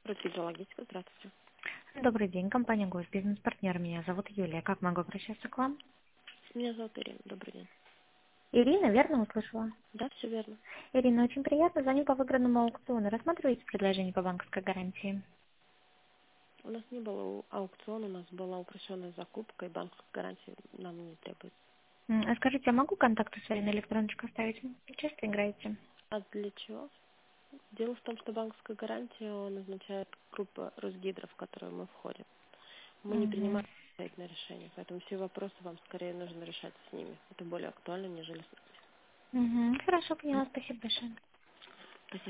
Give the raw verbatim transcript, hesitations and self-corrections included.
Росгидрологическая, здравствуйте. Добрый день, компания Гость, бизнес-партнер. Меня зовут Юлия. Как могу обращаться к вам? Меня зовут Ирина. Добрый день. Ирина, верно услышала? Да, все верно. Ирина, очень приятно. Звоню по выигранному аукциону. Рассматриваете предложение по банковской гарантии? У нас не было у- аукциона, у нас была упрощенная закупка, и банковской гарантии нам не требуется. М, а Скажите, а могу контакты свои на электроночку оставить? Часто играете? А для чего? Дело в том, что банковская гарантия назначает группа Росгидро, в которую мы входим. Мы не Угу. принимаем самостоятельное решение, поэтому все вопросы вам скорее нужно решать с ними. Это более актуально, нежели с нами. Угу. Хорошо, поняла. Спасибо большое.